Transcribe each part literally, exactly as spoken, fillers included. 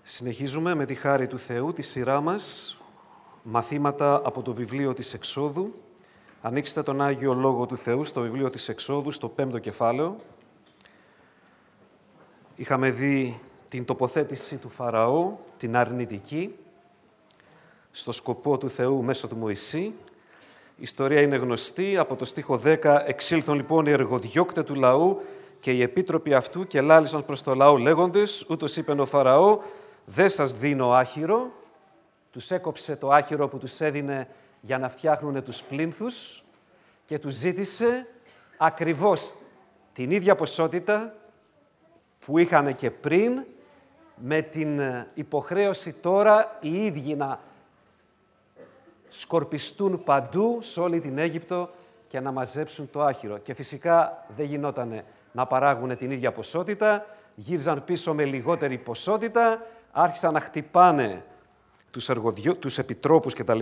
Συνεχίζουμε με τη χάρη του Θεού τη σειρά μας, μαθήματα από το βιβλίο της Εξόδου. Ανοίξτε τον Άγιο Λόγο του Θεού στο βιβλίο της Εξόδου, στο πέμπτο κεφάλαιο. Είχαμε δει την τοποθέτηση του Φαραώ, την αρνητική, στο σκοπό του Θεού μέσω του Μωυσή. Η ιστορία είναι γνωστή. Από το στίχο δέκα εξήλθον λοιπόν οι εργοδιώκτε του λαού και οι επίτροποι αυτού και λάλησαν προς το λαό λέγοντες, ούτως είπεν ο Φαραώ, δεν σας δίνω άχυρο. Τους έκοψε το άχυρο που τους έδινε για να φτιάχνουν τους πλίνθους και τους ζήτησε ακριβώς την ίδια ποσότητα που είχαν και πριν, με την υποχρέωση τώρα οι ίδιοι να σκορπιστούν παντού σε όλη την Αίγυπτο και να μαζέψουν το άχυρο. Και φυσικά δεν γινότανε να παράγουν την ίδια ποσότητα, γύριζαν πίσω με λιγότερη ποσότητα, άρχισαν να χτυπάνε τους, εργοδιο... τους επιτρόπους κτλ.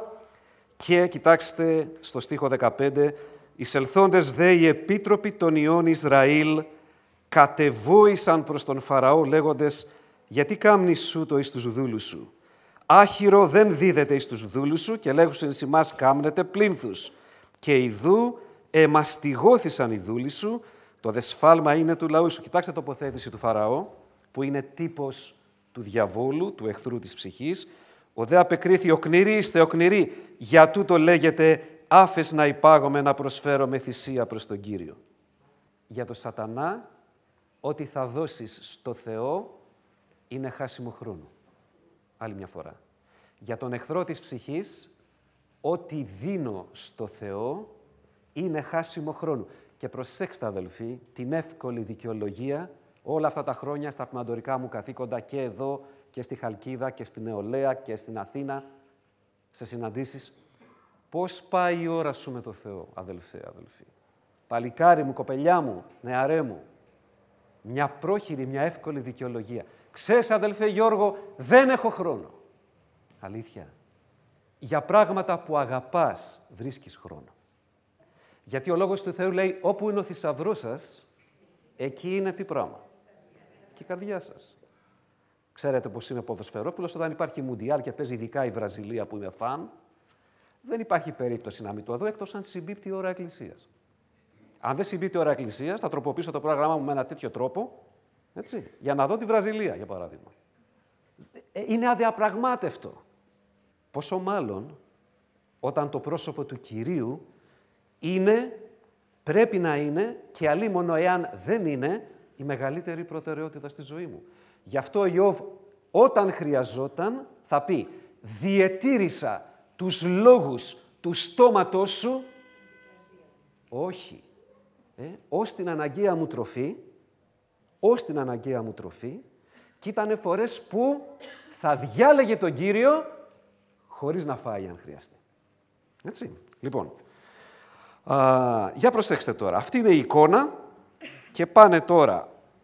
Και κοιτάξτε στο στίχο δεκαπέντε, «Εισελθόντες δε οι επίτροποι των ιών Ισραήλ κατεβόησαν προς τον Φαραώ λέγοντες, γιατί κάμνεις σου το εις τους δούλους σου. Άχυρο δεν δίδεται εις τους δούλους σου και λέγουσεν εις ημάς κάμνετε πλίνθους. Και ιδού εμαστιγώθησαν οι δούλοι σου, το δεσφάλμα είναι του λαού σου». Κοιτάξτε τοποθέτηση του Φαραώ, που είναι τύπος του διαβόλου, του εχθρού της ψυχής. «Ο δε απεκρίθη, οκνηροί είστε οκνηροί, για τούτο λέγεται άφες να υπάγομαι να προσφέρω με θυσία προς τον Κύριο». Για το σατανά, ό,τι θα δώσεις στο Θεό είναι χάσιμο χρόνο. Άλλη μια φορά. Για τον εχθρό της ψυχής, ό,τι δίνω στο Θεό είναι χάσιμο χρόνο. Και προσέξτε, αδελφοί, την εύκολη δικαιολογία όλα αυτά τα χρόνια στα πνευματορικά μου καθήκοντα και εδώ και στη Χαλκίδα και στη Νεολαία και στην Αθήνα, σε συναντήσεις. Πώς πάει η ώρα σου με το Θεό, αδελφέ, αδελφοί. Παλικάρι μου, κοπελιά μου, νεαρέ μου. Μια πρόχειρη, μια εύκολη δικαιολογία. Ξέρεις, αδελφέ Γιώργο, δεν έχω χρόνο. Αλήθεια. Για πράγματα που αγαπάς βρίσκεις χρόνο. Γιατί ο Λόγος του Θεού λέει, όπου είναι ο θησαυρός σας, εκεί είναι τι πράγμα. Και η καρδιά σας. Ξέρετε πως είμαι ποδοσφαιρόφιλος, όταν υπάρχει Μουντιάλ και παίζει ειδικά η Βραζιλία που είμαι φαν, δεν υπάρχει περίπτωση να μην το δω, εκτός αν συμπίπτει η ώρα εκκλησίας. Αν δεν συμπίπτει η ώρα εκκλησίας, θα τροποποιήσω το πρόγραμμά μου με ένα τέτοιο τρόπο, έτσι, για να δω τη Βραζιλία, για παράδειγμα. Είναι αδιαπραγμάτευτο. Πόσο μάλλον όταν το πρόσωπο του Κυρίου είναι, πρέπει να είναι και αλίμονο εάν δεν είναι η μεγαλύτερη προτεραιότητα στη ζωή μου. Γι' αυτό ο Ιώβ όταν χρειαζόταν θα πει «Διετήρησα τους λόγους του στόματός σου, όχι, ε, ως την αναγκαία μου τροφή, ως την αναγκαία μου τροφή». Και ήτανε φορές που θα διάλεγε τον Κύριο χωρίς να φάει αν χρειαστεί. Έτσι, λοιπόν. Α, για προσέξτε τώρα. Αυτή είναι η εικόνα και πάνε τώρα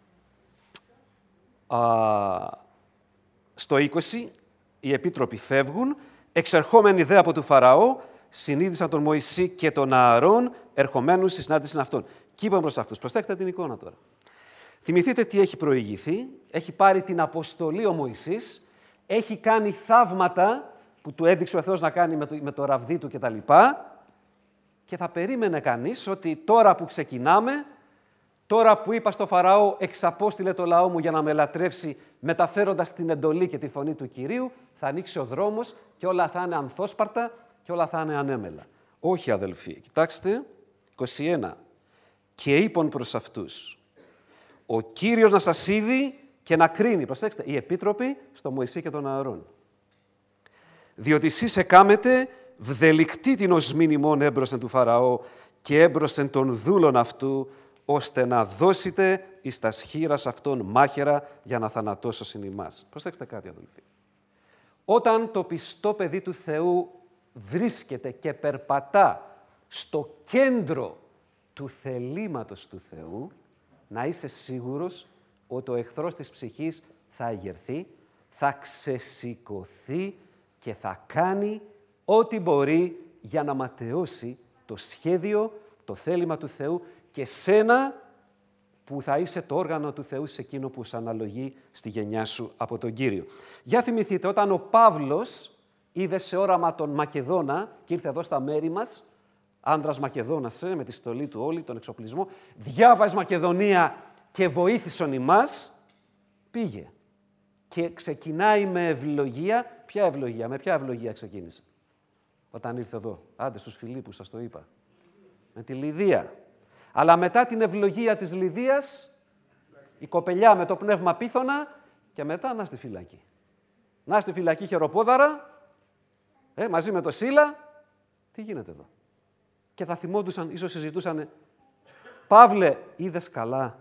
α, στο είκοσι. Οι επίτροποι φεύγουν. Εξερχόμενοι δε από του Φαραώ, συνείδησαν τον Μωυσή και τον Ααρών, ερχομένους στη συνάντηση αυτών. Και είπαν προς αυτούς. Προσέξτε την εικόνα τώρα. Θυμηθείτε τι έχει προηγηθεί. Έχει πάρει την αποστολή ο Μωυσής, έχει κάνει θαύματα που του έδειξε ο Θεός να κάνει με το, με το ραβδί του κτλ. Και θα περίμενε κανείς ότι τώρα που ξεκινάμε, τώρα που είπα στο Φαραώ εξαπόστειλε το λαό μου για να με λατρεύσει μεταφέροντας την εντολή και τη φωνή του Κυρίου, θα ανοίξει ο δρόμος και όλα θα είναι ανθόσπαρτα και όλα θα είναι ανέμελα. Όχι, αδελφοί. Κοιτάξτε, είκοσι ένα. Και είπαν προς αυτούς, ο Κύριος να σας είδει και να κρίνει. Προσέξτε, οι επίτροποι στο Μωυσή και τον Ααρών. Διότι εσείς εκάμετε βδελικτή την οσμήν ημών έμπροσθεν του Φαραώ και έμπροσθεν των δούλων αυτού, ώστε να δώσετε εις τας χείρας αυτών μάχαιρα για να θανατώσωσιν ημάς. Προσέξτε κάτι, αδελφοί. Όταν το πιστό παιδί του Θεού βρίσκεται και περπατά στο κέντρο του θελήματος του Θεού, να είσαι σίγουρος ότι ο εχθρός της ψυχής θα αγερθεί, θα ξεσηκωθεί και θα κάνει ό,τι μπορεί για να ματαιώσει το σχέδιο, το θέλημα του Θεού και σένα που θα είσαι το όργανο του Θεού σε εκείνο που σου αναλογεί στη γενιά σου από τον Κύριο. Για θυμηθείτε, όταν ο Παύλος είδε σε όραμα τον Μακεδόνα και ήρθε εδώ στα μέρη μας, άντρας Μακεδόνας, ε, με τη στολή του όλη, τον εξοπλισμό, διάβαζε Μακεδονία και βοήθησον ημάς, πήγε. Και ξεκινάει με ευλογία. Ποια ευλογία, με ποια ευλογία ξεκίνησε όταν ήρθε εδώ? Άντε στους Φιλίππους, σας το είπα. Με τη Λιδία. Αλλά μετά την ευλογία της Λιδίας, η κοπελιά με το πνεύμα πίθωνα και μετά να στη φυλακή. Να στη φυλακή χεροπόδαρα, ε, μαζί με το Σίλα. Τι γίνεται εδώ? Και θα θυμόντουσαν, ίσως συζητούσαν, Παύλε, είδες καλά?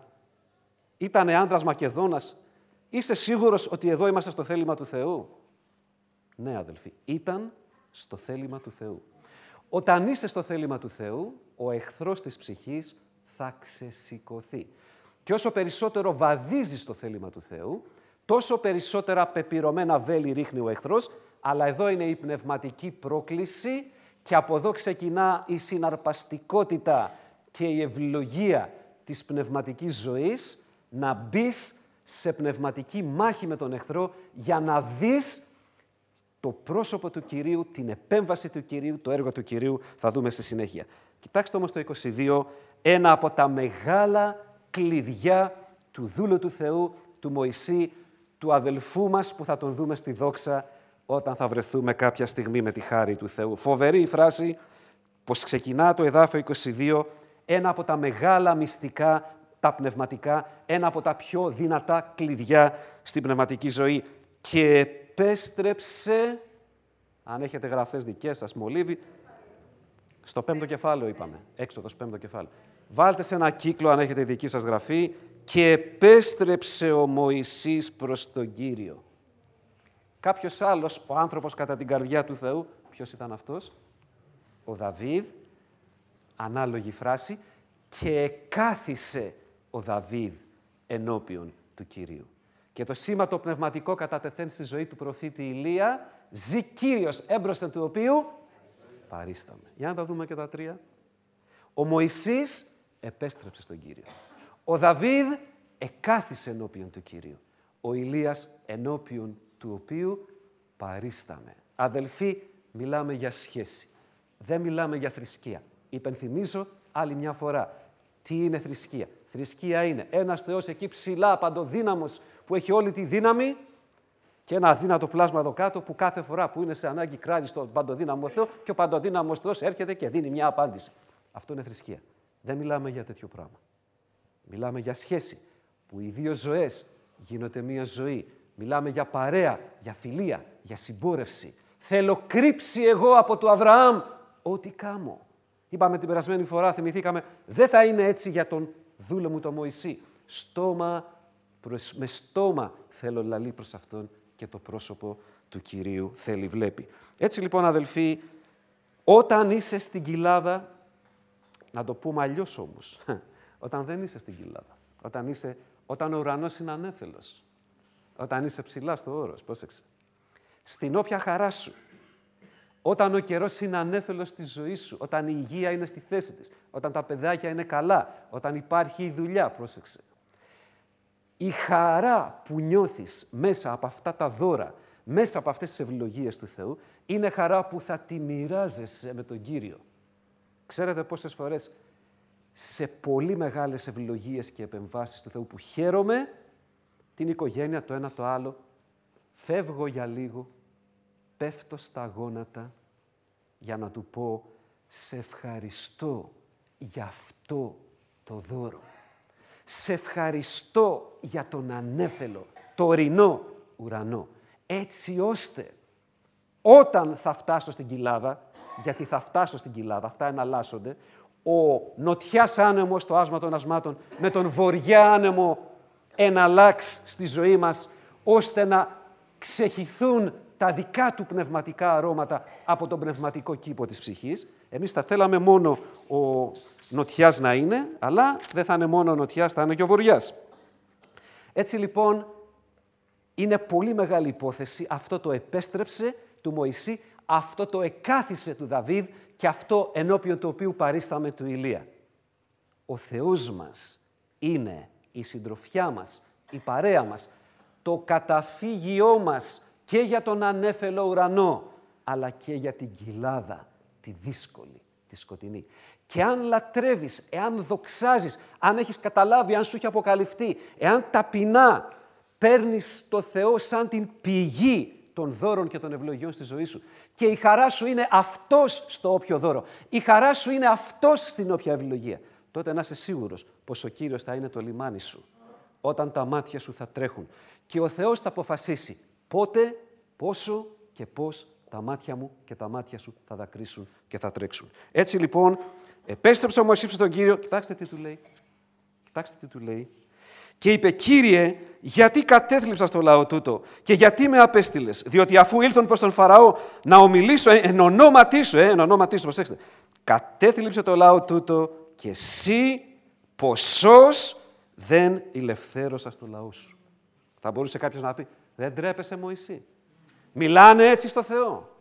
Ήτανε άντρας Μακεδόνας. Είσαι σίγουρος ότι εδώ είμαστε στο θέλημα του Θεού? Ναι, αδελφοί, ήταν στο θέλημα του Θεού. Όταν είσαι στο θέλημα του Θεού, ο εχθρός της ψυχής θα ξεσηκωθεί. Και όσο περισσότερο βαδίζεις στο θέλημα του Θεού, τόσο περισσότερα πεπυρωμένα βέλη ρίχνει ο εχθρός, αλλά εδώ είναι η πνευματική πρόκληση και από εδώ ξεκινά η συναρπαστικότητα και η ευλογία της πνευματικής ζωής, να μπεις σε πνευματική μάχη με τον εχθρό για να δεις το πρόσωπο του Κυρίου, την επέμβαση του Κυρίου, το έργο του Κυρίου, θα δούμε στη συνέχεια. Κοιτάξτε όμως το είκοσι δύο, ένα από τα μεγάλα κλειδιά του δούλου του Θεού, του Μωυσή, του αδελφού μας που θα τον δούμε στη δόξα όταν θα βρεθούμε κάποια στιγμή με τη χάρη του Θεού. Φοβερή η φράση, πως ξεκινά το εδάφιο είκοσι δύο, ένα από τα μεγάλα μυστικά, τα πνευματικά, ένα από τα πιο δυνατά κλειδιά στην πνευματική ζωή. Και επέστρεψε, αν έχετε γραφές δικές σας, μολύβι, στο πέμπτο κεφάλαιο είπαμε, Έξοδος πέμπτο κεφάλαιο. Βάλτε σε ένα κύκλο, αν έχετε δική σας γραφή, και επέστρεψε ο Μωυσής προς τον Κύριο. Κάποιος άλλος, ο άνθρωπος κατά την καρδιά του Θεού, ποιος ήταν αυτός? Ο Δαβίδ, ανάλογη φράση, και κάθισε ο Δαβίδ ενώπιον του Κυρίου. Και το σήμα το πνευματικό κατατεθέν στη ζωή του προφήτη Ηλία, ζει Κύριος έμπροσθεν του οποίου παρίσταμε. Για να τα δούμε και τα τρία. Ο Μωυσής επέστρεψε στον Κύριο. Ο Δαβίδ εκάθισε ενώπιον του Κυρίου. Ο Ηλίας ενώπιον του οποίου παρίσταμε. Αδελφοί, μιλάμε για σχέση. Δεν μιλάμε για θρησκεία. Υπενθυμίζω άλλη μια φορά. Τι είναι θρησκεία? Θρησκεία είναι ένας Θεός εκεί ψηλά, παντοδύναμος, που έχει όλη τη δύναμη και ένα αδύνατο πλάσμα εδώ κάτω που κάθε φορά που είναι σε ανάγκη κράζει στον παντοδύναμο Θεό και ο παντοδύναμος Θεός έρχεται και δίνει μια απάντηση. Αυτό είναι θρησκεία. Δεν μιλάμε για τέτοιο πράγμα. Μιλάμε για σχέση, που οι δύο ζωές γίνονται μία ζωή. Μιλάμε για παρέα, για φιλία, για συμπόρευση. Θέλω κρύψει εγώ από του Αβραάμ ό,τι κάμω. Είπαμε την περασμένη φορά, θυμηθήκαμε, δεν θα είναι έτσι για τον δούλο μου τον Μωυσή. Στόμα προς, με στόμα θέλω λαλεί προς αυτόν και το πρόσωπο του Κυρίου θέλει βλέπει. Έτσι λοιπόν αδελφοί, όταν είσαι στην κοιλάδα, να το πούμε αλλιώς όμως, όταν δεν είσαι στην κοιλάδα, όταν, είσαι, όταν ο ουρανός είναι ανέφελος, όταν είσαι ψηλά στο όρος, πρόσεξε, στην όποια χαρά σου, όταν ο καιρός είναι ανέφελος στη ζωή σου, όταν η υγεία είναι στη θέση της, όταν τα παιδάκια είναι καλά, όταν υπάρχει η δουλειά, πρόσεξε. Η χαρά που νιώθεις μέσα από αυτά τα δώρα, μέσα από αυτές τις ευλογίες του Θεού, είναι χαρά που θα τη μοιράζεσαι με τον Κύριο. Ξέρετε πόσες φορές σε πολύ μεγάλες ευλογίες και επεμβάσεις του Θεού που χαίρομαι, την οικογένεια, το ένα το άλλο, φεύγω για λίγο, πέφτω στα γόνατα για να του πω «Σε ευχαριστώ για αυτό το δώρο. Σε ευχαριστώ για τον ανέφελο, τωρινό ουρανό, έτσι ώστε όταν θα φτάσω στην κοιλάδα, γιατί θα φτάσω στην κοιλάδα, αυτά εναλλάσσονται, ο νοτιάς άνεμος, το άσμα των ασμάτων, με τον βοριά άνεμο εναλλάξει στη ζωή μας, ώστε να ξεχυθούν τα δικά του πνευματικά αρώματα από τον πνευματικό κήπο της ψυχής. Εμείς θα θέλαμε μόνο ο νοτιάς να είναι, αλλά δεν θα είναι μόνο ο νοτιάς, θα είναι και ο βοριάς. Έτσι λοιπόν, είναι πολύ μεγάλη υπόθεση, αυτό το επέστρεψε του Μωυσή, αυτό το εκάθισε του Δαβίδ και αυτό ενώπιον του οποίου παρίσταμε του Ηλία. Ο Θεός μας είναι η συντροφιά μας, η παρέα μας, το καταφύγιό μας και για τον ανέφελο ουρανό, αλλά και για την κοιλάδα, τη δύσκολη, τη σκοτεινή. Και αν λατρεύεις, εάν δοξάζεις, αν έχεις καταλάβει, αν σου έχει αποκαλυφθεί, εάν ταπεινά παίρνεις το Θεό σαν την πηγή των δώρων και των ευλογιών στη ζωή σου και η χαρά σου είναι αυτός στο όποιο δώρο, η χαρά σου είναι αυτός στην όποια ευλογία, τότε να είσαι σίγουρος πως ο Κύριος θα είναι το λιμάνι σου όταν τα μάτια σου θα τρέχουν και ο Θεός θα αποφασίσει πότε, πόσο και πώς τα μάτια μου και τα μάτια σου θα δακρύσουν και θα τρέξουν. Έτσι λοιπόν, επέστρεψε ο Μωυσής στον Κύριο, κοιτάξτε τι του λέει, κοιτάξτε τι του λέει, και είπε, Κύριε, γιατί κατέθλιψα στο λαό τούτο και γιατί με απέστειλες, διότι αφού ήλθον προς τον Φαραώ να ομιλήσω ε, εν ονόματί σου, ε, εν ονόματί σου, προσέξτε, κατέθλιψε το λαό τούτο και εσύ ποσός δεν ηλευθέρωσας το λαό σου. Θα μπορούσε κάποιος να πει, δεν τρέπεσαι Μωυσή. Μιλάνε έτσι στο Θεό.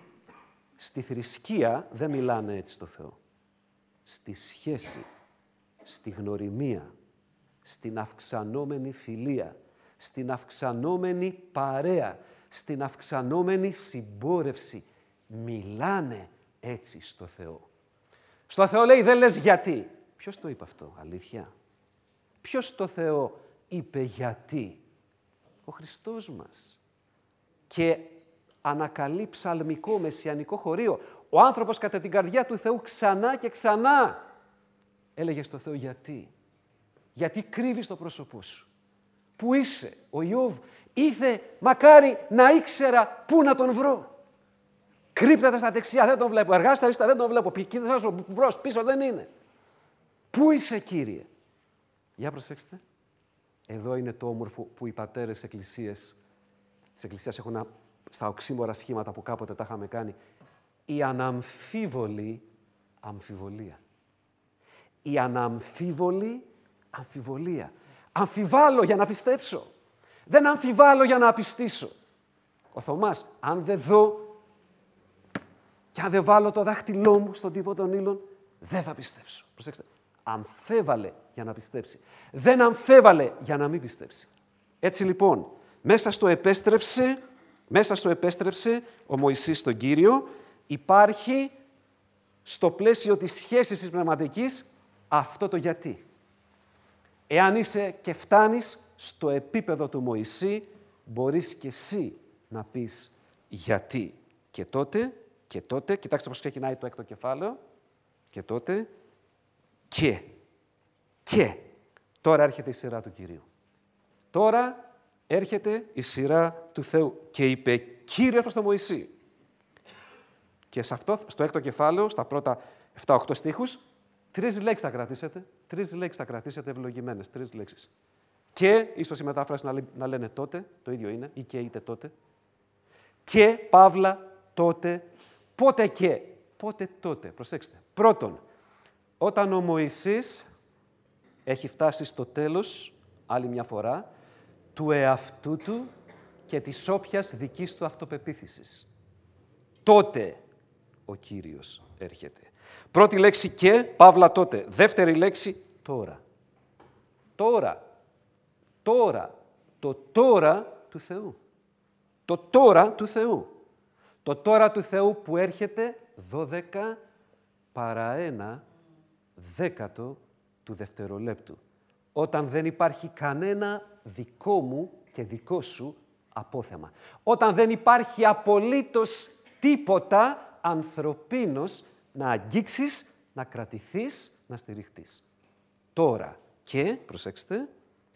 Στη θρησκεία δεν μιλάνε έτσι στο Θεό. Στη σχέση, στη γνωριμία, στην αυξανόμενη φιλία, στην αυξανόμενη παρέα, στην αυξανόμενη συμπόρευση. Μιλάνε έτσι στο Θεό. Στο Θεό λέει δεν λες γιατί. Ποιος το είπε αυτό, αλήθεια? Ποιος στο Θεό είπε γιατί? Ο Χριστός μας. Και ανακαλεί ψαλμικό, μεσιανικό χωρίο. Ο άνθρωπος κατά την καρδιά του Θεού ξανά και ξανά έλεγε στο Θεό γιατί. Γιατί κρύβεις το πρόσωπό σου. Πού είσαι? Ο Ιώβ ήθε μακάρι να ήξερα πού να τον βρω. Κρύπτεται στα δεξιά, δεν τον βλέπω. Εργάζεται στα αριστερά, δεν τον βλέπω. Κοίταζω μπρος, πίσω, δεν είναι. Πού είσαι, Κύριε? Για προσέξτε. Εδώ είναι το όμορφο που οι πατέρες εκκλησίες, της εκκλησίας έχουν ένα, στα οξύμορα σχήματα που κάποτε τα είχαμε κάνει. Η αναμφίβολη αμφιβολία. Η αναμφίβολη αμφιβολία. Αμφιβάλλω για να πιστέψω. Δεν αμφιβάλλω για να απιστήσω. Ο Θωμάς, αν δεν δω και αν δεν βάλω το δάχτυλό μου στον τύπο των ύλων, δεν θα πιστέψω. Προσέξτε. Αμφέβαλε για να πιστέψει. Δεν αμφέβαλε για να μην πιστέψει. Έτσι λοιπόν, μέσα στο επέστρεψε, μέσα στο επέστρεψε ο Μωυσής στον Κύριο, υπάρχει στο πλαίσιο της σχέσης της πνευματικής αυτό το γιατί. Εάν είσαι και φτάνεις στο επίπεδο του Μωυσή, μπορείς και εσύ να πεις γιατί. Και τότε, και τότε, κοιτάξτε πώς ξεκινάει το έκτο κεφάλαιο, και τότε, και, και, τώρα έρχεται η σειρά του Κυρίου. Τώρα έρχεται η σειρά του Θεού. Και είπε Κύριος προς τον Μωυσή. Και σε αυτό, στο έκτο κεφάλαιο, στα πρώτα επτά οχτώ στίχους, τρεις λέξεις θα κρατήσετε. Τρεις λέξεις θα κρατήσετε ευλογημένες. Τρεις λέξεις. Και, ίσως η μετάφραση να, να λένε τότε, το ίδιο είναι, ή και είτε τότε. Και, παύλα, τότε, πότε και, πότε τότε. Προσέξτε. Πρώτον, όταν ο Μωυσής έχει φτάσει στο τέλος, άλλη μια φορά, του εαυτού του και της όποιας δικής του αυτοπεποίθησης. Τότε ο Κύριος έρχεται. Πρώτη λέξη και, παύλα τότε. Δεύτερη λέξη, τώρα. Τώρα. Τώρα. Το τώρα του Θεού. Το τώρα του Θεού. Το τώρα του Θεού που έρχεται δώδεκα παρά ένα δέκατο του δευτερολέπτου. Όταν δεν υπάρχει κανένα δικό μου και δικό σου απόθεμα. Όταν δεν υπάρχει απολύτως τίποτα ανθρωπίνος να αγγίξεις, να κρατηθείς, να στηριχτείς. Τώρα και, προσέξτε,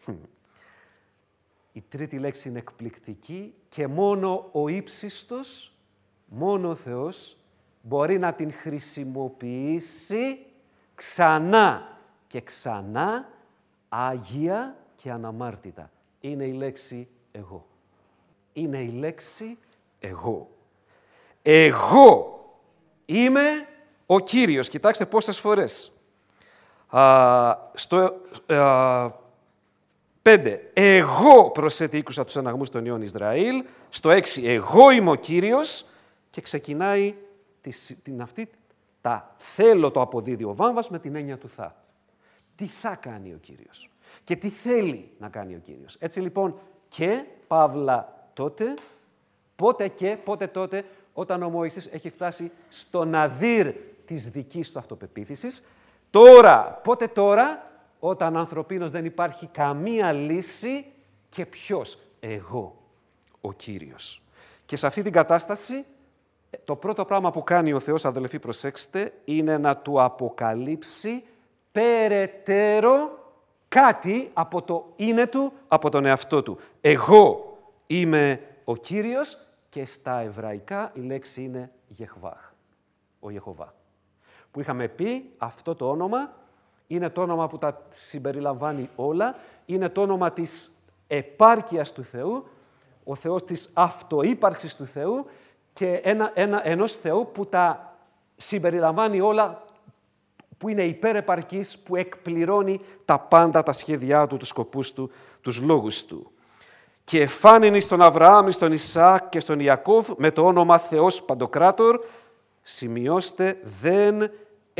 η τρίτη λέξη είναι εκπληκτική και μόνο ο ύψιστος, μόνο ο Θεός, μπορεί να την χρησιμοποιήσει ξανά και ξανά, άγια και αναμάρτητα. Είναι η λέξη εγώ. Είναι η λέξη εγώ. Εγώ είμαι ο Κύριος. Κοιτάξτε πόσες φορές. Α, στο α, πέντε. Εγώ προσετήκουσα τους αναγμούς των ιών Ισραήλ. Στο έξι. Εγώ είμαι ο Κύριος. Και ξεκινάει τη, την αυτή, τα θέλω το αποδίδει ο βάμβας με την έννοια του θα. τι θα κάνει ο Κύριος και τι θέλει να κάνει ο Κύριος. Έτσι λοιπόν και Παύλα τότε, πότε και πότε τότε, όταν ο Μωυσής έχει φτάσει στο ναδύρ της δικής του αυτοπεποίθησης, τώρα, πότε τώρα, όταν ανθρωπίνως δεν υπάρχει καμία λύση και ποιος, εγώ, ο Κύριος. Και σε αυτή την κατάσταση, το πρώτο πράγμα που κάνει ο Θεός, αδελφοί, προσέξτε, είναι να του αποκαλύψει περαιτέρω κάτι από το είναι του, από τον εαυτό του. Εγώ είμαι ο Κύριος και στα εβραϊκά η λέξη είναι Γεχβάχ, ο Ιεχωβά. Που είχαμε πει, αυτό το όνομα είναι το όνομα που τα συμπεριλαμβάνει όλα, είναι το όνομα της επάρκειας του Θεού, ο Θεός της αυτούπαρξης του Θεού και ένα, ένα, ενός Θεού που τα συμπεριλαμβάνει όλα, που είναι υπερεπαρκής, που εκπληρώνει τα πάντα, τα σχέδιά του, τους σκοπούς του, τους λόγους του. Και εφάνινε στον Αβραάμ, στον Ισαάκ και στον Ιακώβ με το όνομα Θεός Παντοκράτορ, σημειώστε, δεν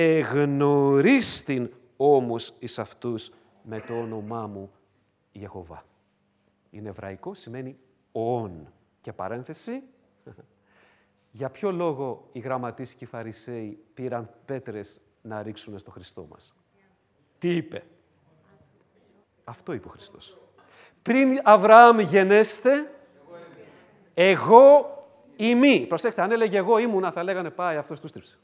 εγνωρίστην όμως εις αυτούς με το όνομά μου Ιεχωβά. Είναι εβραϊκό, σημαίνει «ον». Και παρένθεση, για ποιο λόγο οι γραμματείς και οι Φαρισαίοι πήραν πέτρες να ρίξουν στο Χριστό μας. Τι είπε. Αυτό είπε ο Χριστός. Πριν Αβραάμ γενέστε, εγώ ημί. Προσέξτε, αν έλεγε εγώ ήμουνα, θα λέγανε πάει, αυτός του στρίψε.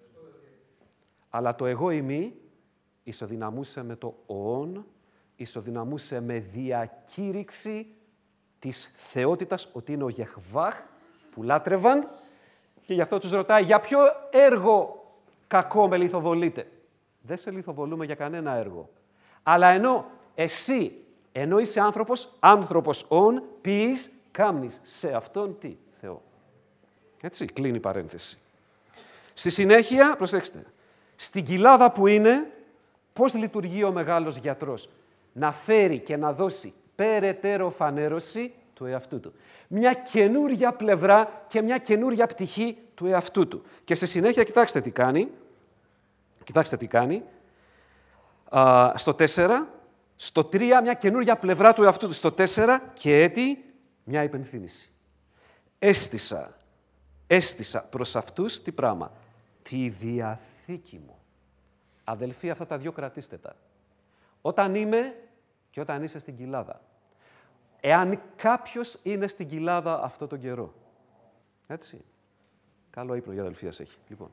Αλλά το εγώ ημί ισοδυναμούσε με το «ον», ισοδυναμούσε με διακήρυξη της θεότητας ότι είναι ο Γεχβάχ που λάτρευαν και γι' αυτό τους ρωτάει για ποιο έργο κακό με λιθοβολείτε. Δεν σε λιθοβολούμε για κανένα έργο. Αλλά ενώ εσύ, ενώ είσαι άνθρωπος, άνθρωπος ον, ποιείς, κάμνεις σε αυτόν τι, Θεό. Έτσι, κλείνει η παρένθεση. Στη συνέχεια, προσέξτε, στην κοιλάδα που είναι, πώς λειτουργεί ο μεγάλος γιατρός. Να φέρει και να δώσει περαιτέρω φανέρωση του εαυτού του. Μια καινούρια πλευρά και μια καινούρια πτυχή του εαυτού του. Και στη συνέχεια, κοιτάξτε τι κάνει. Κοιτάξτε τι κάνει. Α, στο τέσσερα, στο τρία, μια καινούρια πλευρά του εαυτού του. Στο τέσσερα και έτη, μια υπενθύμηση. Έστησα, έστησα προς αυτούς τι πράγμα. Τη διαθήκη μου. Αδελφοί, αυτά τα δυο κρατήστε τα. Όταν είμαι και όταν είσαι στην κοιλάδα. Εάν κάποιος είναι στην κοιλάδα αυτό τον καιρό. Έτσι. Καλό ύπνο για αδελφίας έχει. Λοιπόν.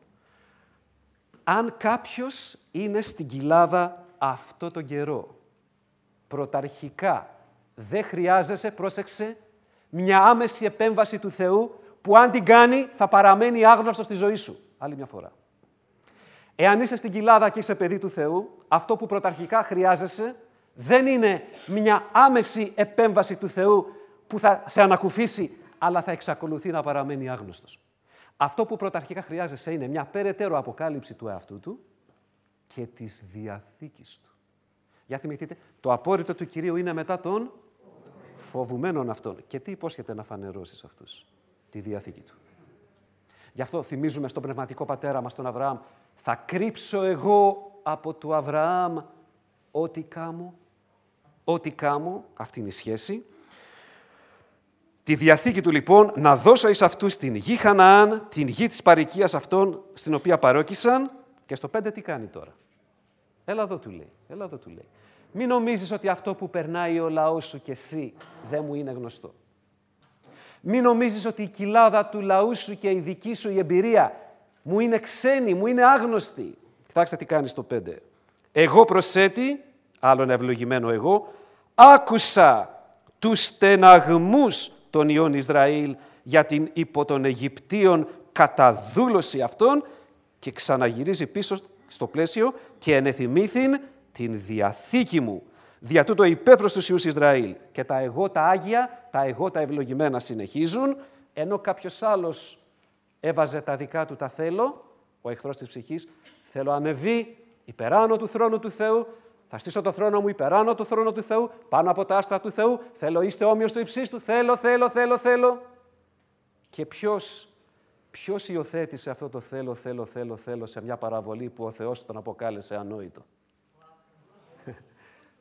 Αν κάποιος είναι στην κοιλάδα αυτό τον καιρό, πρωταρχικά δεν χρειάζεσαι, πρόσεξε, μια άμεση επέμβαση του Θεού που αν την κάνει θα παραμένει άγνωστο στη ζωή σου. Άλλη μια φορά. Εάν είσαι στην κοιλάδα και είσαι παιδί του Θεού, αυτό που πρωταρχικά χρειάζεσαι δεν είναι μια άμεση επέμβαση του Θεού που θα σε ανακουφίσει, αλλά θα εξακολουθεί να παραμένει άγνωστος. Αυτό που πρωταρχικά χρειάζεσαι είναι μια περαιτέρω αποκάλυψη του εαυτού του και της διαθήκης του. Για θυμηθείτε, το απόρριτο του Κυρίου είναι μετά των φοβουμένων αυτών. Και τι υπόσχεται να φανερώσει σε αυτούς? Τη διαθήκη του. Γι' αυτό θυμίζουμε στον πνευματικό πατέρα μας, τον Αβραάμ, θα κρύψω εγώ από του Αβραάμ ό,τι κάμω, ό,τι κάμω, αυτή είναι η σχέση. Τη διαθήκη του λοιπόν να δώσω εις αυτούς την γη Χαναάν, την γη της παροικίας αυτών στην οποία παρόκησαν. Και στο πέντε τι κάνει τώρα? Έλα εδώ του λέει, έλα εδώ του λέει. Μην νομίζεις ότι αυτό που περνάει ο λαός σου και εσύ δεν μου είναι γνωστό. Μην νομίζεις ότι η κοιλάδα του λαού σου και η δική σου η εμπειρία μου είναι ξένη, μου είναι άγνωστη. Κοιτάξτε τι κάνει στο πέντε. Εγώ προσέτη, άλλον ευλογημένο εγώ, άκουσα τους στεναγμούς των ιών Ισραήλ για την υπό των Αιγυπτίων καταδούλωση αυτών και ξαναγυρίζει πίσω στο πλαίσιο και ενεθυμήθην την διαθήκη μου. Δια τούτο είπε προς τους ιούς Ισραήλ. Και τα εγώ τα Άγια, τα εγώ τα ευλογημένα συνεχίζουν, ενώ κάποιος άλλος έβαζε τα δικά του τα θέλω, ο εχθρός της ψυχής, θέλω ανεβεί υπεράνω του θρόνου του Θεού, θα στήσω το θρόνο μου υπεράνω του θρόνου του Θεού, πάνω από τα άστρα του Θεού, θέλω είστε όμοιος του υψίστου, θέλω, θέλω, θέλω, θέλω. Και ποιος, ποιος υιοθέτησε αυτό το θέλω, θέλω, θέλω, θέλω σε μια παραβολή που ο Θεός τον αποκάλεσε ανόητο?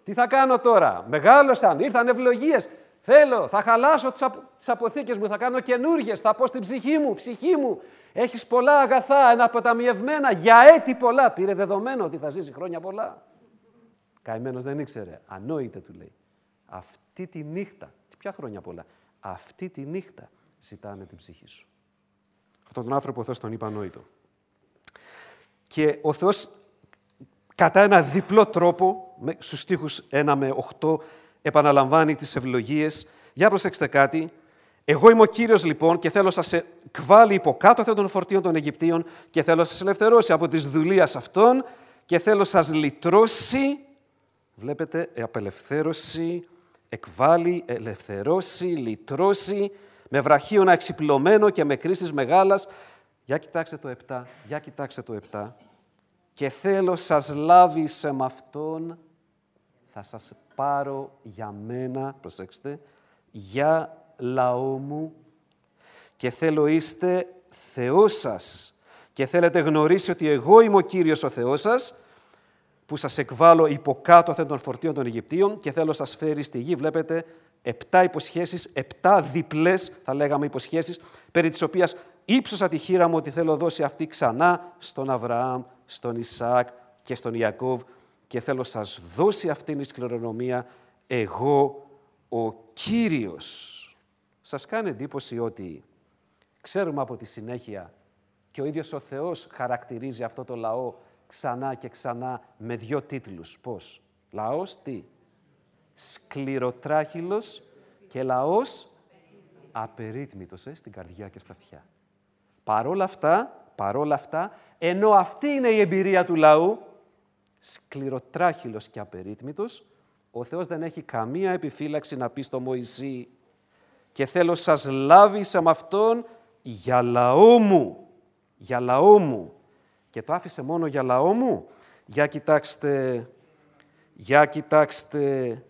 Τι θα κάνω τώρα? Μεγάλωσαν, ήρθαν ευλογίες. Θέλω, θα χαλάσω τις, απο... τις αποθήκες μου, θα κάνω καινούργιες, θα πω στην ψυχή μου, ψυχή μου. Έχεις πολλά αγαθά, αναποταμιευμένα, για έτη πολλά. Πήρε δεδομένο ότι θα ζήσει χρόνια πολλά. Καημένος δεν ήξερε. Ανόητε, του λέει. Αυτή τη νύχτα, ποια χρόνια πολλά, αυτή τη νύχτα ζητάνε την ψυχή σου. Αυτόν τον άνθρωπο ο Θεός τον είπε ανόητο. Και ο Θεός κατά ένα διπλό τρόπο, στους στίχους ένα με οκτώ, επαναλαμβάνει τις ευλογίες. Για προσέξτε κάτι. Εγώ είμαι ο Κύριος λοιπόν και θέλω να σας εκβάλει υποκάτωθεν των φορτίων των Αιγυπτίων και θέλω να σας ελευθερώσει από τις δουλείας αυτών και θέλω να σας λυτρώσει. Βλέπετε, απελευθέρωση, εκβάλει, ελευθερώσει, λυτρώσει, με βραχίωνα εξυπλωμένο και με κρίσεις μεγάλας. Για κοιτάξτε το επτά, για κοιτάξτε το επτά. Και θέλω σας λάβει σε μ' αυτόν, θα σας πάρω για μένα, προσέξτε, για λαό μου και θέλω είστε Θεός σας και θέλετε γνωρίσει ότι εγώ είμαι ο Κύριος ο Θεός σας που σας εκβάλλω υποκάτωθεν των φορτίων των Αιγυπτίων και θέλω σας φέρει στη γη. Βλέπετε, επτά υποσχέσεις, επτά διπλές, θα λέγαμε υποσχέσεις, περί της οποίας ύψωσα τη χείρα μου ότι θέλω δώσει αυτή ξανά στον Αβραάμ, στον Ισαάκ και στον Ιακώβ και θέλω σας δώσει αυτήν η κληρονομία εγώ ο Κύριος. Σας κάνει εντύπωση ότι ξέρουμε από τη συνέχεια και ο ίδιος ο Θεός χαρακτηρίζει αυτό το λαό ξανά και ξανά με δύο τίτλους. Πώς? Λαός τι? Σκληροτράχυλος και λαός απερίτμητος, ε, στην καρδιά και στα αυτιά. Παρόλα αυτά, παρόλα αυτά, ενώ αυτή είναι η εμπειρία του λαού, σκληροτράχυλος και απερίτμητος, ο Θεός δεν έχει καμία επιφύλαξη να πει στο Μωυσή και θέλω σας λάβει σε μ' αυτόν για λαό μου, για λαό μου. Και το άφησε μόνο για λαό μου. Για κοιτάξτε, για κοιτάξτε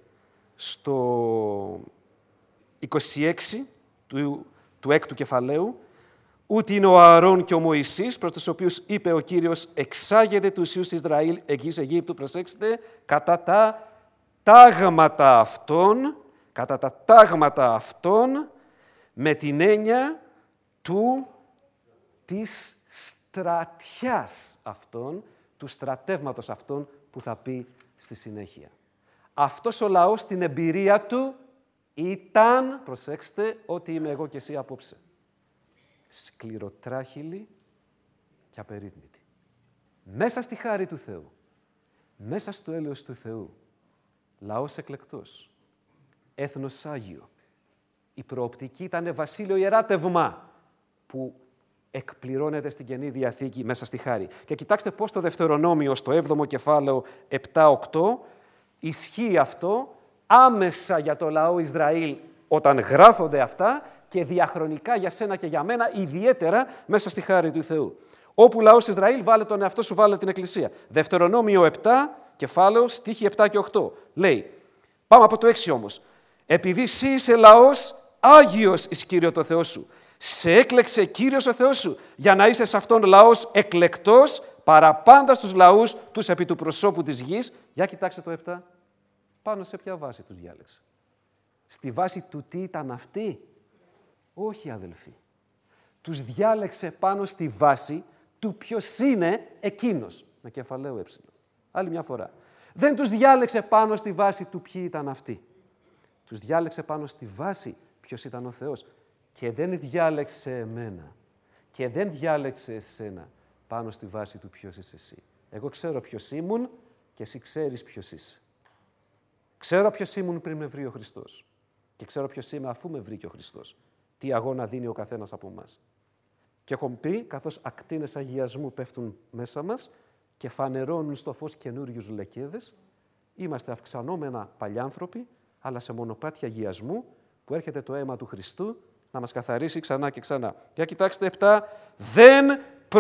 στο είκοσι έξι του, του έκτου κεφαλαίου, ούτε είναι ο Ααρών και ο Μωυσής, προς τους οποίους είπε ο Κύριος, εξάγετε τους Υιούς Ισραήλ εκ γης Αιγύπτου, προσέξτε, κατά τα τάγματα αυτών, κατά τα τάγματα αυτών, με την έννοια του, της στρατιάς αυτών, του στρατεύματος αυτών που θα πει στη συνέχεια. Αυτός ο λαός στην εμπειρία του ήταν, προσέξτε, ότι είμαι εγώ και εσύ απόψε. Σκληροτράχυλοι και απερίτμητοι. Μέσα στη χάρη του Θεού, μέσα στο έλεος του Θεού, λαός εκλεκτός, έθνος Άγιο. Η προοπτική ήταν βασίλειο ιεράτευμα που εκπληρώνεται στην Καινή Διαθήκη μέσα στη χάρη. Και κοιτάξτε πώς το Δευτερονόμιο στο έβδομο κεφάλαιο επτά οκτώ ισχύει αυτό άμεσα για το λαό Ισραήλ όταν γράφονται αυτά και διαχρονικά για σένα και για μένα, ιδιαίτερα μέσα στη χάρη του Θεού. Όπου λαός Ισραήλ, βάλε τον εαυτό σου, βάλε την Εκκλησία. Δευτερονόμιο επτά, κεφάλαιο, στίχοι επτά και οκτώ. Λέει, πάμε από το έξι όμως. Επειδή εσύ είσαι λαός Άγιος εις Κύριο το Θεό σου. Σε έκλεξε Κύριος ο Θεός σου για να είσαι σε αυτόν λαός εκλεκτός παραπάντα στους λαούς τους επί του προσώπου της γης. Για κοιτάξτε το επτά. Πάνω σε ποια βάση τους διάλεξε? Στη βάση του τι ήταν αυτοί? Όχι, αδελφοί. Τους διάλεξε πάνω στη βάση του ποιος είναι εκείνος, με κεφαλαίο ε. Άλλη μια φορά. Δεν τους διάλεξε πάνω στη βάση του ποιοι ήταν αυτοί. Τους διάλεξε πάνω στη βάση ποιος ήταν ο Θεός. Και δεν διάλεξε εμένα. Και δεν διάλεξε εσένα πάνω στη βάση του ποιος είσαι εσύ. Εγώ ξέρω ποιος ήμουν και εσύ ξέρεις ποιος είσαι. Ξέρω ποιος ήμουν πριν με βρει ο Χριστός. Και ξέρω ποιος είμαι αφού με βρήκε ο Χριστός. Τι αγώνα δίνει ο καθένας από εμάς. Και έχω πει, καθώς ακτίνες αγιασμού πέφτουν μέσα μας και φανερώνουν στο φως καινούριους λεκέδες, είμαστε αυξανόμενα παλιάνθρωποι, αλλά σε μονοπάτια αγιασμού που έρχεται το αίμα του Χριστού να μας καθαρίσει ξανά και ξανά. Για κοιτάξτε επτά. Δεν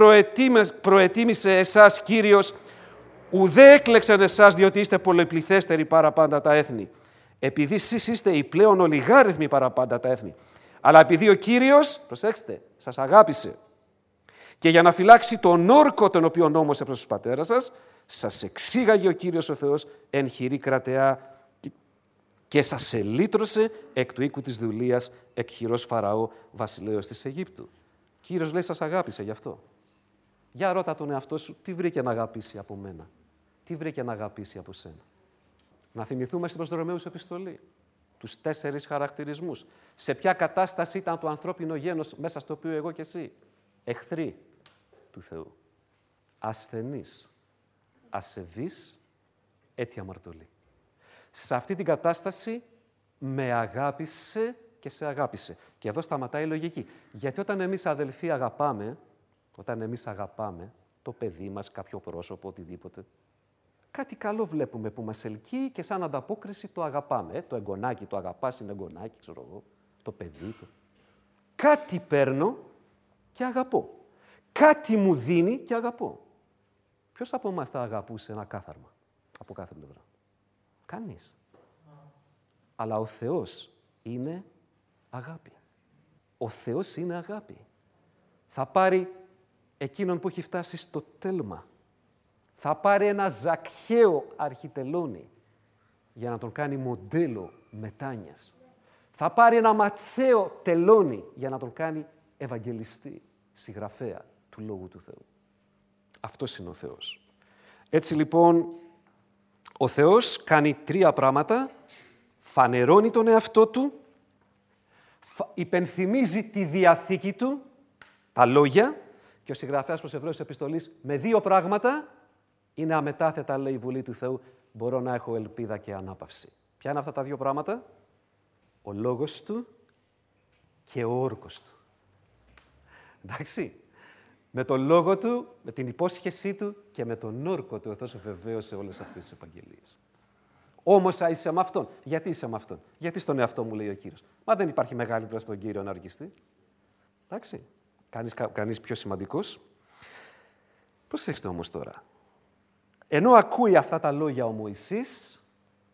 προετοίμησε εσάς Κύριος, ουδέ έκλεξαν εσάς, διότι είστε πολυπληθέστεροι παραπάντα τα έθνη. Επειδή εσείς είστε οι πλέον ολιγάριθμοι παραπάντα τα έθνη. Αλλά επειδή ο Κύριος, προσέξτε, σας αγάπησε και για να φυλάξει τον όρκο τον οποίο νόμωσε προς τους πατέρας σας, Σας εξήγαγε ο Κύριος ο Θεός εν χειρή κρατεά και σας ελύτρωσε εκ του οίκου της δουλείας εκ χειρός Φαραώ, βασιλέως της Αιγύπτου. Κύριος λέει, σας αγάπησε γι' αυτό. Για ρώτα τον εαυτό σου, τι βρήκε να αγαπήσει από μένα. Τι βρήκε να αγαπήσει από σένα. Να θυμηθούμε στην προς τους Ρωμαίους επιστολή. Τους τέσσερις χαρακτηρισμούς. Σε ποια κατάσταση ήταν το ανθρώπινο γένος μέσα στο οποίο εγώ και εσύ. Εχθροί του Θεού. Ασθενείς. Ασεβείς. Έτη αμαρτωλοί. Σε αυτή την κατάσταση με αγάπησε και σε αγάπησε. Και εδώ σταματάει η λογική. Γιατί όταν εμείς αδελφοί αγαπάμε, όταν εμείς αγαπάμε το παιδί μας, κάποιο πρόσωπο, οτιδήποτε, κάτι καλό βλέπουμε που μας ελκύει και σαν ανταπόκριση το αγαπάμε. Ε, το εγγονάκι, το αγαπάς, είναι εγγονάκι, ξέρω εγώ, το παιδί του. Κάτι παίρνω και αγαπώ. Κάτι μου δίνει και αγαπώ. Ποιος από εμάς θα αγαπούσε ένα κάθαρμα, από κάθε πλευρά? Κανείς. Αλλά ο Θεός είναι αγάπη. Ο Θεός είναι αγάπη. Θα πάρει εκείνον που έχει φτάσει στο τέλμα. Θα πάρει ένα Ζακχαίο αρχιτελώνη για να τον κάνει μοντέλο μετάνοιας. Θα πάρει ένα Ματθαίο τελώνη για να τον κάνει ευαγγελιστή, συγγραφέα του Λόγου του Θεού. Αυτός είναι ο Θεός. Έτσι λοιπόν, ο Θεός κάνει τρία πράγματα. Φανερώνει τον εαυτό του, υπενθυμίζει τη Διαθήκη του, τα λόγια, και ο συγγραφέας προς Εβραίους επιστολής με δύο πράγματα είναι αμετάθετα, λέει η Βουλή του Θεού, μπορώ να έχω ελπίδα και ανάπαυση. Ποια είναι αυτά τα δύο πράγματα? Ο λόγος του και ο όρκος του. Εντάξει. Με τον λόγο του, με την υπόσχεσή του και με τον όρκο του, ο Θεός βεβαίωσε όλες αυτές τις επαγγελίες. Όμως είσαι με αυτόν. Γιατί είσαι με αυτόν? Γιατί στον εαυτό μου, λέει ο Κύριος. Μα δεν υπάρχει μεγαλύτερος από τον Κύριο να οργιστεί. Εντάξει. Κανείς, κανείς πιο σημαντικός. Προσέξτε όμως τώρα. Ενώ ακούει αυτά τα λόγια ο Μωυσής,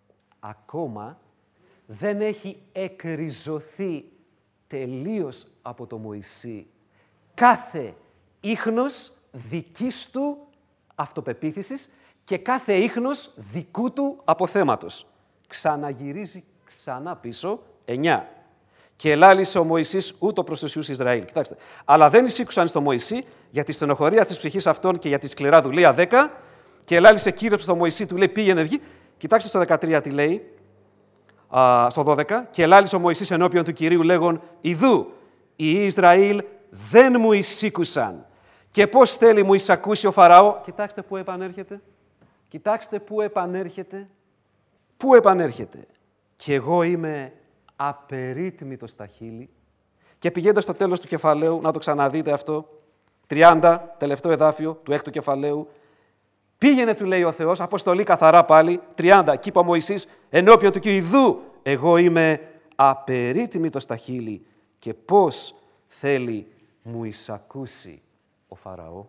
ακόμα δεν έχει εκριζωθεί τελείως από το Μωυσή κάθε ίχνος δικής του αυτοπεποίθησης και κάθε ίχνος δικού του αποθέματος. Ξαναγυρίζει ξανά πίσω, εννιά. Και ελάλησε ο Μωυσής ούτω προς τους Υιούς Ισραήλ. Κοιτάξτε. Αλλά δεν εισήκουσαν στο Μωυσή για τη στενοχωρία της ψυχής αυτών και για τη σκληρά δουλεία, δέκα. Και ελάλησε Κύριος στο Μωυσή, του λέει πήγαινε βγει. Κοιτάξτε στο δεκατρία τι λέει, α, στο δώδεκα. Και ελάλησε ο Μωυσής ενώπιον του Κυρίου λέγον, Ιδού, οι Ισραήλ δεν μου εισήκουσαν. Και πώς θέλει μου εισακούσει ο Φαραώ? Κοιτάξτε πού επανέρχεται. Κοιτάξτε πού επανέρχεται. Πού επανέρχεται. Και εγώ είμαι απερίτμητος στα χείλη. Και πηγαίνετε στο τέλος του κεφαλαίου, να το ξαναδείτε αυτό, τριάντα, τελευταίο εδάφιο του έκτου κεφαλαίου. Πήγαινε, του λέει ο Θεός, αποστολή καθαρά πάλι, τριάντα, κι είπε ο Μωυσής, ενώπιον του Κυρίου, Ιδού, εγώ είμαι απερίτμητος στα χείλη. Και πώς θέλει μου εισακούσει ο Φαραώ?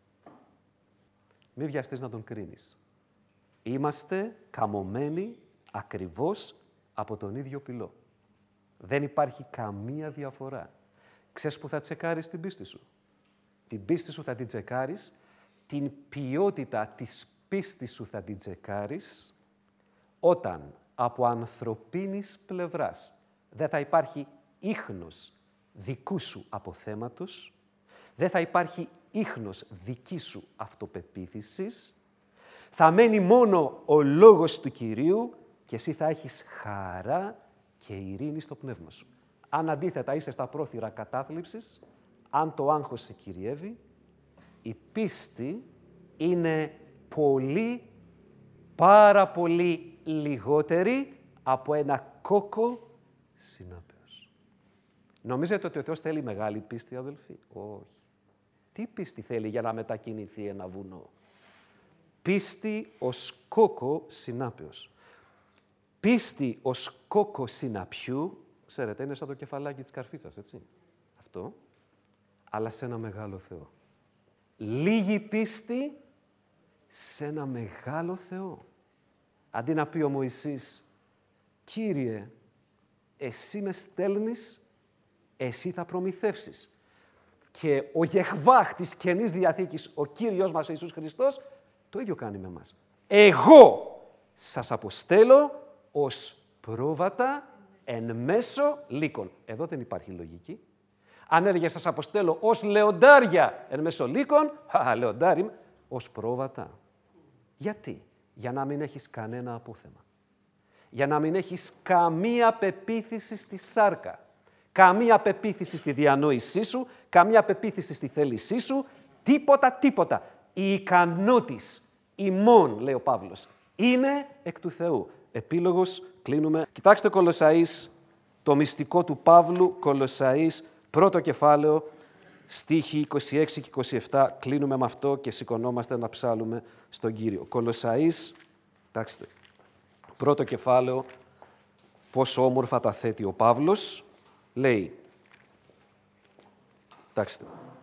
Μη βιαστείς να τον κρίνεις. Είμαστε καμωμένοι ακριβώς από τον ίδιο πυλό. Δεν υπάρχει καμία διαφορά. Ξέρεις που θα τσεκάρεις την πίστη σου? Την πίστη σου θα την τσεκάρεις, την ποιότητα της πίστης σου θα την τσεκάρεις, όταν από ανθρωπίνης πλευράς δεν θα υπάρχει ίχνος δικού σου αποθέματος, δεν θα υπάρχει ίχνος δική σου αυτοπεποίθησης, θα μένει μόνο ο λόγος του Κυρίου και εσύ θα έχεις χαρά και ειρήνη στο πνεύμα σου. Αν αντίθετα είσαι στα πρόθυρα κατάθλιψης, αν το άγχος σε κυριεύει, η πίστη είναι πολύ, πάρα πολύ λιγότερη από ένα κόκο συνάπεως. Νομίζετε ότι ο Θεός θέλει μεγάλη πίστη, αδελφοί? Όχι. Τι πίστη θέλει για να μετακινηθεί ένα βουνό? Πίστη ως κόκο συνάπεως. Πίστη ως κόκο συναπιού, ξέρετε, είναι σαν το κεφαλάκι της καρφίτσας, έτσι. Αυτό, αλλά σε ένα μεγάλο Θεό. Λίγη πίστη σε ένα μεγάλο Θεό. Αντί να πει ο Μωυσής, Κύριε, εσύ με στέλνεις, εσύ θα προμηθεύσεις. Και ο Γεχβάχ της Καινής Διαθήκης, ο Κύριος μας ο Ιησούς Χριστός, Το ίδιο κάνει με εμάς. Εγώ σας αποστέλω ως πρόβατα εν μέσω λύκων. Εδώ δεν υπάρχει λογική. Αν έλεγε σας αποστέλω ως λεοντάρια εν μέσω λύκων, α, λεοντάρι, ως πρόβατα. Γιατί? Για να μην έχεις κανένα απόθεμα. Για να μην έχεις καμία πεποίθηση στη σάρκα. Καμία πεποίθηση στη διανόησή σου, καμία πεποίθηση στη θέλησή σου, τίποτα, τίποτα. Η ικανότης ημών, λέει ο Παύλος, είναι εκ του Θεού. Επίλογος, κλείνουμε. Κοιτάξτε Κολοσσαείς, το μυστικό του Παύλου, Κολοσσαείς, πρώτο κεφάλαιο, στίχοι είκοσι έξι και είκοσι επτά. Κλείνουμε με αυτό και σηκωνόμαστε να ψάλουμε στον Κύριο. Κολοσσαείς, κοιτάξτε, πρώτο κεφάλαιο, πόσο όμορφα τα θέτει ο Παύλος. Λέει, κοιτάξτε,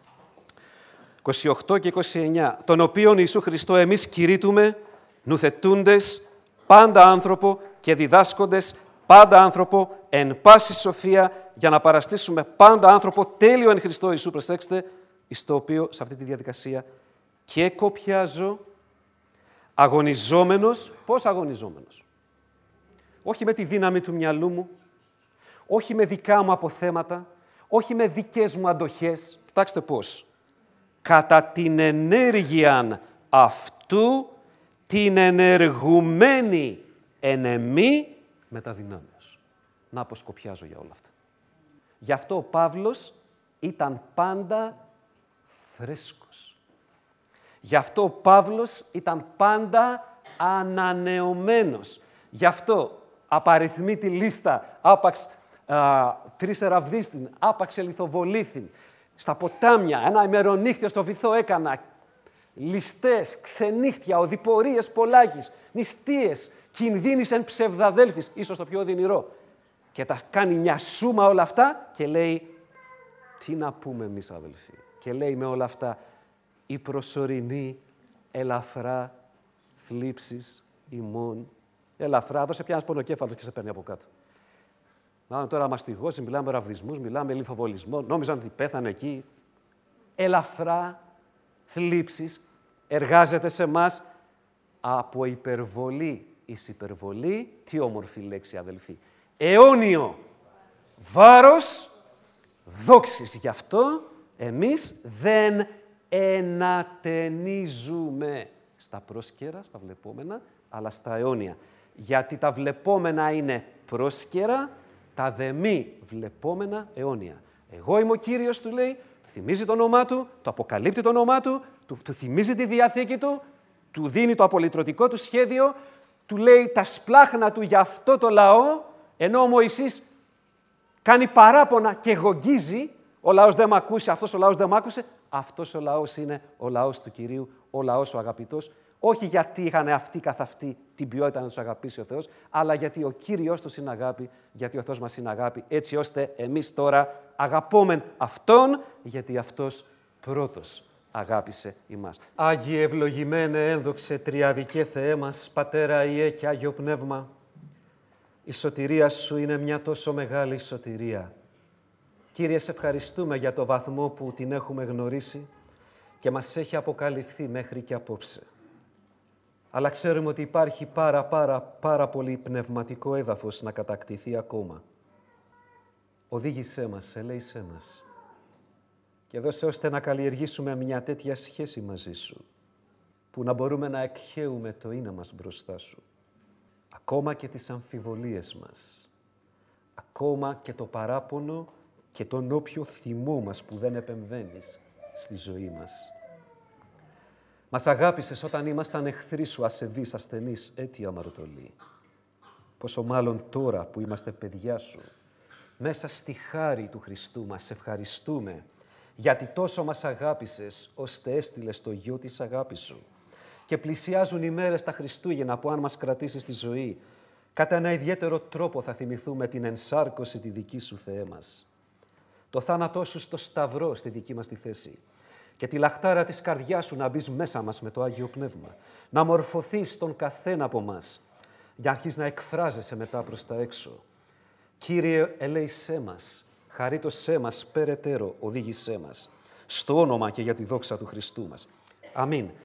είκοσι οκτώ και είκοσι εννιά, τον οποίον Ιησού Χριστό εμείς κηρύττουμε, νουθετούντες πάντα άνθρωπο και διδάσκοντες πάντα άνθρωπο εν πάση σοφία, για να παραστήσουμε πάντα άνθρωπο τέλειο εν Χριστώ Ιησού, προσέξτε, εις το οποίο, σε αυτή τη διαδικασία, και κοπιάζω, αγωνιζόμενος. Πώς αγωνιζόμενος? Όχι με τη δύναμη του μυαλού μου, όχι με δικά μου αποθέματα, όχι με δικές μου αντοχές. Κοιτάξτε πώς. Κατά την ενέργειαν αυτού, την ενεργουμένη εν εμή μεταδυνάμεως. Να πως κοπιάζω για όλα αυτά. Γι' αυτό ο Παύλος ήταν πάντα φρέσκος. Γι' αυτό ο Παύλος ήταν πάντα ανανεωμένος. Γι' αυτό απαριθμεί τη λίστα, άπαξ α, τρεις εραβδίστην, άπαξ ελιθοβολήθην, στα ποτάμια, ένα ημερονύχτιο στο βυθό έκανα, ληστές, ξενύχτια, οδηπορίες πολλάκις, νηστείες, κινδύνης εν ψευδαδέλφης, ίσως το πιο οδυνηρό. Και τα κάνει μια σούμα όλα αυτά και λέει, τι να πούμε εμείς αδελφοί. Και λέει με όλα αυτά, η προσωρινή ελαφρά θλίψης ημών. Ελαφρά, δώσε πια ένας πονοκέφαλος και σε παίρνει από κάτω. Μάλλον τώρα μαστιγώσει, μιλάμε ραβδισμούς, μιλάμε λιθοβολισμό, νόμιζαν ότι πέθανε εκεί. Ελαφρά θλίψης εργάζεται σε μας από υπερβολή εις υπερβολή. Τι όμορφη λέξη, αδελφοί. Αιώνιο βάρος δόξης. Γι' αυτό εμείς δεν ενατενίζουμε στα πρόσκαιρα, στα βλεπόμενα, αλλά στα αιώνια. Γιατί τα βλεπόμενα είναι πρόσκαιρα, τα δε μη βλεπόμενα αιώνια. Εγώ είμαι ο Κύριος, του λέει, του θυμίζει το όνομά του, του αποκαλύπτει το όνομά του, του, του θυμίζει τη Διαθήκη του, του δίνει το απολυτρωτικό του σχέδιο, του λέει τα σπλάχνα του για αυτό το λαό, ενώ ο Μωυσής κάνει παράπονα και γογγίζει, ο λαός δεν μ' ακούσε, αυτός ο λαός δεν μ' άκουσε, αυτός ο λαός είναι ο λαός του Κυρίου, ο λαός ο αγαπητός, όχι γιατί είχαν αυτοί καθ' αυτοί την ποιότητα να τους αγαπήσει ο Θεός, αλλά γιατί ο Κύριος τους είναι αγάπη, γιατί ο Θεός μας είναι αγάπη, έτσι ώστε εμείς τώρα αγαπόμεν Αυτόν, γιατί Αυτός πρώτος αγάπησε ημάς. Άγιε ευλογημένε ένδοξε τριαδικέ Θεέ μας, Πατέρα Ιε και Άγιο Πνεύμα, η σωτηρία Σου είναι μια τόσο μεγάλη σωτηρία. Κύριε, σε ευχαριστούμε για το βαθμό που την έχουμε γνωρίσει και μας έχει αποκαλυφθεί μέχρι και απόψε. Αλλά ξέρουμε ότι υπάρχει πάρα πάρα πάρα πολύ πνευματικό έδαφος να κατακτηθεί ακόμα. Οδήγησέ μας, ελέησέ μας και δώσε ώστε να καλλιεργήσουμε μια τέτοια σχέση μαζί Σου, που να μπορούμε να εκχέουμε το είναι μας μπροστά Σου, ακόμα και τις αμφιβολίες μας, ακόμα και το παράπονο και τον όποιο θυμό μας που δεν επεμβαίνεις στη ζωή μας. Μας αγάπησες όταν ήμασταν εχθροί Σου, ασεβείς, ασθενείς, αίτια αμαρτωλοί. Πόσο μάλλον τώρα που είμαστε παιδιά Σου, μέσα στη χάρη του Χριστού μας ευχαριστούμε, γιατί τόσο μας αγάπησες, ώστε έστειλες το γιο της αγάπης Σου. Και πλησιάζουν οι μέρες τα Χριστούγεννα που αν μας κρατήσεις στη ζωή, κατά ένα ιδιαίτερο τρόπο θα θυμηθούμε την ενσάρκωση τη δική Σου, Θεέ μας. Το θάνατό Σου στο σταυρό στη δική μας τη θέση. Και τη λαχτάρα της καρδιάς Σου να μπεις μέσα μας με το Άγιο Πνεύμα. Να μορφωθείς τον καθένα από μας, για να αρχίσεις να εκφράζεσαι μετά προς τα έξω. Κύριε, ελέησέ μας, χαρίτωσέ μας, περαιτέρω οδήγησέ μας, στο όνομα και για τη δόξα του Χριστού μας. Αμήν.